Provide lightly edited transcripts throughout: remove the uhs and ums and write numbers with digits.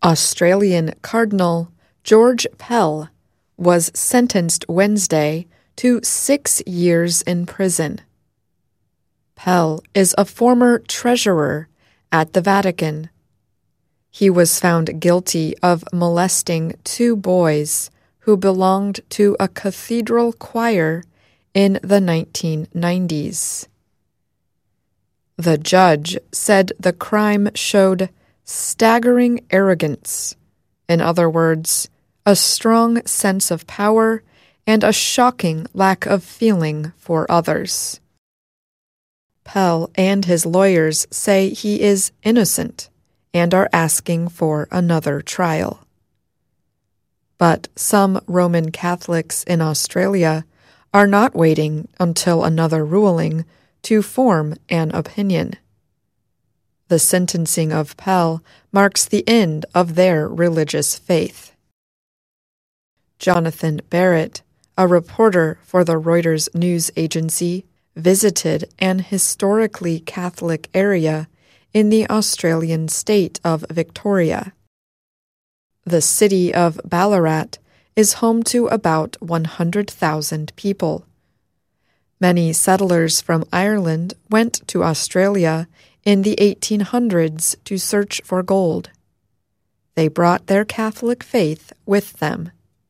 Australian Cardinal George Pell was sentenced Wednesday to 6 years in prison. Pell is a former treasurer at the Vatican. He was found guilty of molesting 2 boys who belonged to a cathedral choir in the 1990s. The judge said the crime showed staggering arrogance, in other words, a strong sense of power and a shocking lack of feeling for others. Pell and his lawyers say he is innocent and are asking for another trial. But some Roman Catholics in Australia are not waiting until another ruling to form an opinion. The sentencing of Pell marks the end of their religious faith. Jonathan Barrett, a reporter for the Reuters news agency, visited an historically Catholic area in the Australian state of Victoria. The city of Ballarat is home to about 100,000 people. Many settlers from Ireland went to Australia in the 1800s to search for gold. They brought their Catholic faith with them.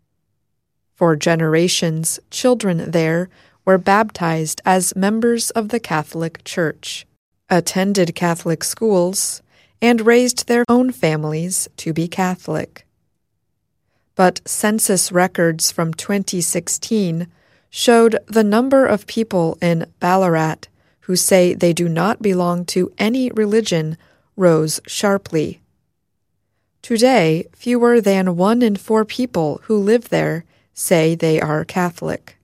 For generations, children there were baptized as members of the Catholic Church, attended Catholic schools, and raised their own families to be Catholic. But census records from 2016 showed the number of people in Ballarat who say they do not belong to any religion rose sharply. Today, fewer than 1 in 4 people who live there say they are Catholic.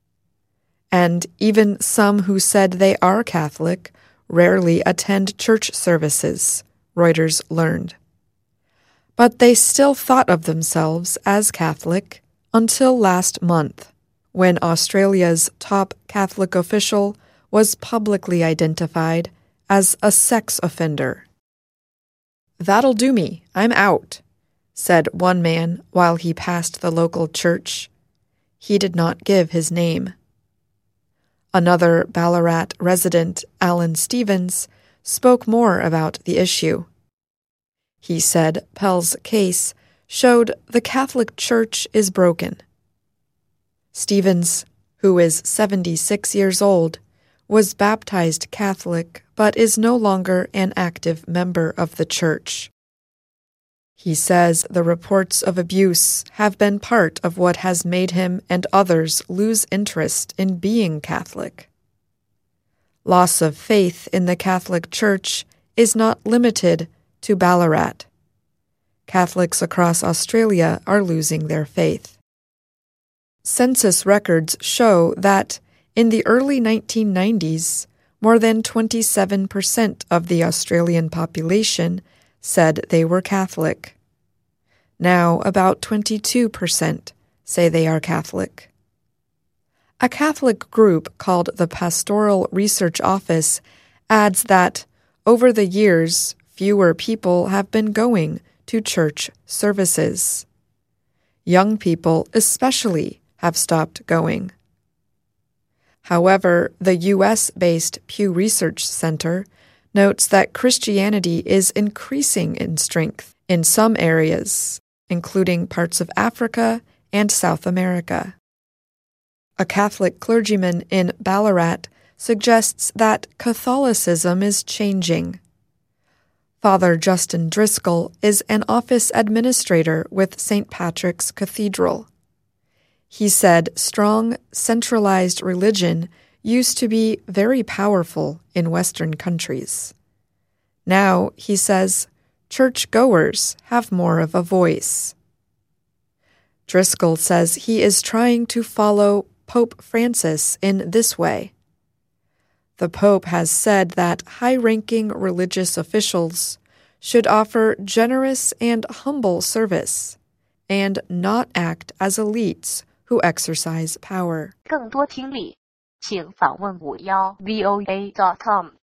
And even some who said they are Catholic rarely attend church services, Reuters learned. But they still thought of themselves as Catholic until last month, when Australia's top Catholic official was publicly identified as a sex offender. "That'll do me, I'm out," said one man while he passed the local church. He did not give his name. Another Ballarat resident, Alan Stevens, spoke more about the issue. He said Pell's case showed the Catholic Church is broken. Stevens, who is 76 years old, was baptized Catholic but is no longer an active member of the church. He says the reports of abuse have been part of what has made him and others lose interest in being Catholic. Loss of faith in the Catholic Church is not limited to Ballarat. Catholics across Australia are losing their faith. Census records show that in the early 1990s, more than 27% of the Australian population said they were Catholic. Now, about 22% say they are Catholic. A Catholic group called the Pastoral Research Office adds that, over the years, fewer people have been going to church services. Young people especially have stopped going. However, the U.S.-based Pew Research Center notes that Christianity is increasing in strength in some areas, including parts of Africa and South America. A Catholic clergyman in Ballarat suggests that Catholicism is changing. Father Justin Driscoll is an office administrator with St. Patrick's Cathedral. He said strong, centralized religion used to be very powerful in Western countries. Now, he says, church-goers have more of a voice. Driscoll says he is trying to follow Pope Francis in this way. The Pope has said that high-ranking religious officials should offer generous and humble service and not act as elites who exercise power. 更多听力，请访问51voa.com。